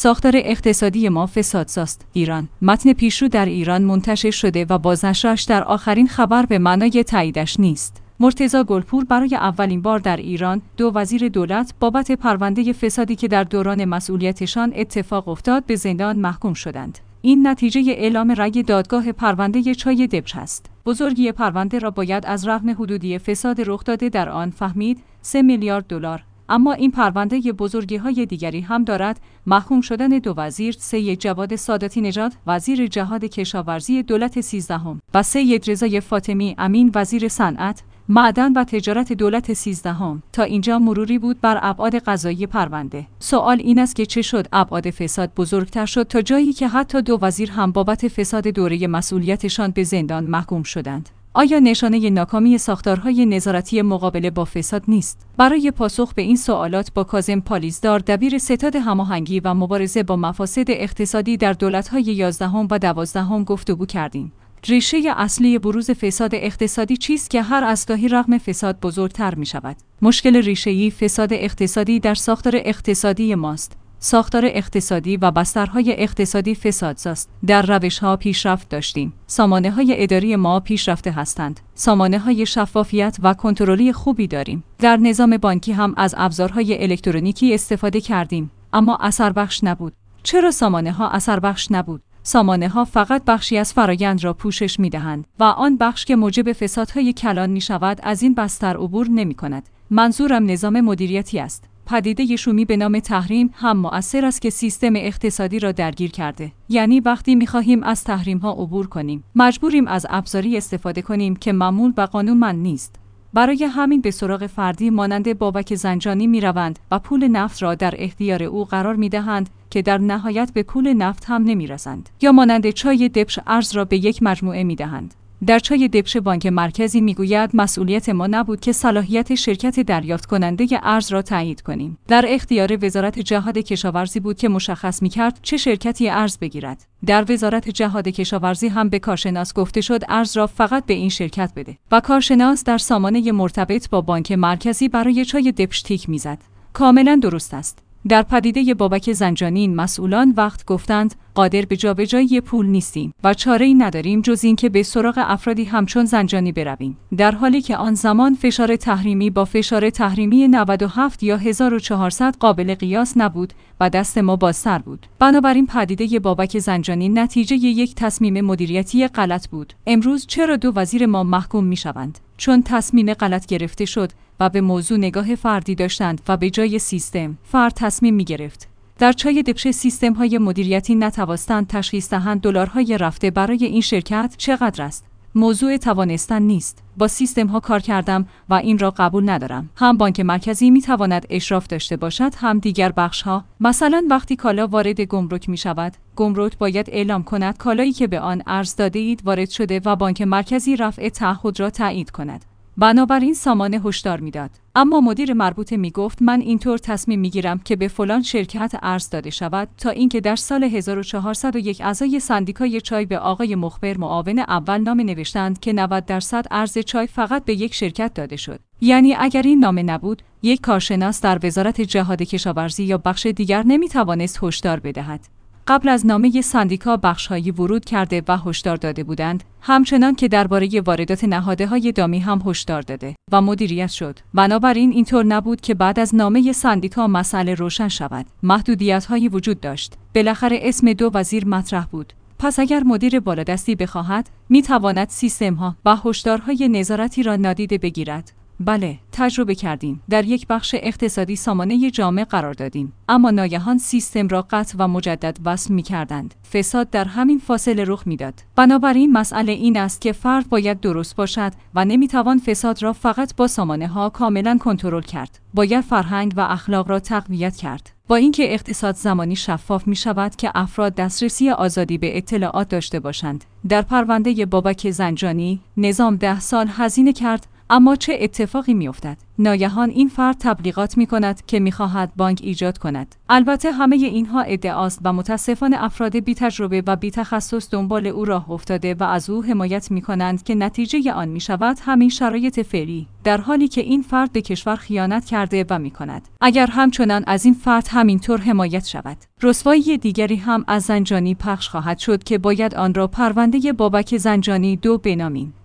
ساختار اقتصادی ما فسادزاست. ایران. متن پیشرو در ایران منتشر شده و بازنشرش در آخرین خبر به معنای تاییدش نیست. مرتضی گلپور برای اولین بار در ایران، دو وزیر دولت بابت پرونده فسادی که در دوران مسئولیتشان اتفاق افتاد به زندان محکوم شدند. این نتیجه اعلام رأی دادگاه پرونده چای دبش است. بزرگی پرونده را باید از رقم حدودی فساد رخ داده در آن فهمید، 3 میلیارد دلار. اما این پرونده بزرگی‌های دیگری هم دارد. محکوم شدن دو وزیر، سید جواد ساداتی نژاد وزیر جهاد کشاورزی دولت 13 و سید رضای فاطمی امین وزیر صنعت، معدن و تجارت دولت 13. تا اینجا مروری بود بر ابعاد قضایی پرونده. سوال این است که چه شد ابعاد فساد بزرگتر شد تا جایی که حتی دو وزیر هم بابت فساد دوره مسئولیتشان به زندان محکوم شدند؟ آیا نشانه ناکامی ساختارهای نظارتی مقابله با فساد نیست؟ برای پاسخ به این سوالات با کاظم پالیزدار، دبیر ستاد هماهنگی و مبارزه با مفاسد اقتصادی در دولت‌های 11 و 12 گفتگو کردیم. ریشه اصلی بروز فساد اقتصادی چیست که هر از گاهی رغم فساد بزرگتر می شود؟ مشکل ریشه‌ای فساد اقتصادی در ساختار اقتصادی ماست. ساختار اقتصادی و بسترهای اقتصادی فسادزاست. در روش‌ها پیشرفت داشتیم. سامانه‌های اداری ما پیشرفته هستند. سامانه‌های شفافیت و کنترلی خوبی داریم. در نظام بانکی هم از ابزارهای الکترونیکی استفاده کردیم، اما اثربخش نبود. چرا سامانه‌ها اثربخش نبود؟ سامانه‌ها فقط بخشی از فرایند را پوشش می‌دهند و آن بخش که موجب فسادهای کلان می‌شود از این بستر عبور نمی‌کند. منظورم نظام مدیریتی است. پدیده شومی به نام تحریم هم مؤثر است که سیستم اقتصادی را درگیر کرده. یعنی وقتی می‌خواهیم از تحریم‌ها عبور کنیم، مجبوریم از ابزاری استفاده کنیم که معمول و قانونمند نیست. برای همین به سراغ فردی مانند بابک زنجانی می‌روند و پول نفت را در اختیار او قرار می‌دهند که در نهایت به پول نفت هم نمی‌رسند. یا مانند چای دبش ارز را به یک مجموعه می‌دهند. در چای دبش بانک مرکزی میگوید مسئولیت ما نبود که صلاحیت شرکت دریافت کننده ارز را تایید کنیم. در اختیار وزارت جهاد کشاورزی بود که مشخص میکرد چه شرکتی ارز بگیرد. در وزارت جهاد کشاورزی هم به کارشناس گفته شد ارز را فقط به این شرکت بده و کارشناس در سامانه مرتبط با بانک مرکزی برای چای دبش تیک میزد. کاملا درست است. در پدیده بابک زنجانی این مسئولان وقت گفتند قادر به جابجایی پول نیستیم و چاره‌ای نداریم جز اینکه به سراغ افرادی همچون زنجانی برویم، در حالی که آن زمان فشار تحریمی با فشار تحریمی 97 یا 1400 قابل قیاس نبود و دست ما بازتر بود. بنابراین پدیده بابک زنجانی نتیجه یک تصمیم مدیریتی غلط بود. امروز چرا دو وزیر ما محکوم می‌شوند؟ چون تصمیم غلط گرفته شد و به موضوع نگاه فردی داشتند و به جای سیستم، فرد تصمیم می‌گرفت. در چای دبش سیستم‌های مدیریتی نتوانستند تشخیص دهند دلارهای رفته برای این شرکت چقدر است. موضوع توانستن نیست. با سیستم‌ها کار کردم و این را قبول ندارم. هم بانک مرکزی می‌تواند اشراف داشته باشد، هم دیگر بخش‌ها. مثلا وقتی کالا وارد گمرک می‌شود، گمرک باید اعلام کند کالایی که به آن ارز داده اید وارد شده و بانک مرکزی رفع تعهد را تایید کند. بنابراین سامانه هشدار میداد. اما مدیر مربوطه میگفت من اینطور تصمیم میگیرم که به فلان شرکت ارز داده شود، تا اینکه در سال 1401 اعضای سندیکای چای به آقای مخبر معاون اول نامه نوشتند که 90% ارز چای فقط به یک شرکت داده شد. یعنی اگر این نامه نبود، یک کارشناس در وزارت جهاد کشاورزی یا بخش دیگر نمیتوانست هشدار بدهد. قبل از نامه سندیکا بخش‌هایی ورود کرده و هشدار داده بودند، همچنان که درباره واردات نهادهای دامی هم هشدار داده و مدیریت شد. بنابراین اینطور نبود که بعد از نامه سندیکا مسئله روشن شود. محدودیت‌هایی وجود داشت. بالاخره اسم دو وزیر مطرح بود. پس اگر مدیر بالادستی بخواهد، می‌تواند سیستم‌ها و هشدارهای نظارتی را نادیده بگیرد. بله، تجربه کردیم. در یک بخش اقتصادی سامانه جامع قرار دادیم، اما ناگهان سیستم را قطع و مجدد وصل می‌کردند. فساد در همین فاصله رخ می‌داد. بنابراین مسئله این است که فرد باید درست باشد و نمی‌توان فساد را فقط با سامانه‌ها کاملاً کنترل کرد. باید فرهنگ و اخلاق را تقویت کرد. با اینکه اقتصاد زمانی شفاف می شود که افراد دسترسی آزادی به اطلاعات داشته باشند. در پرونده بابک زنجانی، نظام 10 سال هزینه کرد اما چه اتفاقی می‌افتد؟ ناگهان این فرد تبلیغات می‌کند که می‌خواهد بانک ایجاد کند. البته همه اینها ادعاست و متأسفانه افراد بی تجربه و بی تخصص دنبال او راه افتاده و از او حمایت می‌کنند که نتیجه آن می‌شود همین شرایط فعلی، در حالی که این فرد به کشور خیانت کرده و می‌کند. اگر همچنان از این فرد همینطور حمایت شود، رسوایی دیگری هم از زنجانی پخش خواهد شد که باید آن را پرونده بابک زنجانی 2 بنامیم.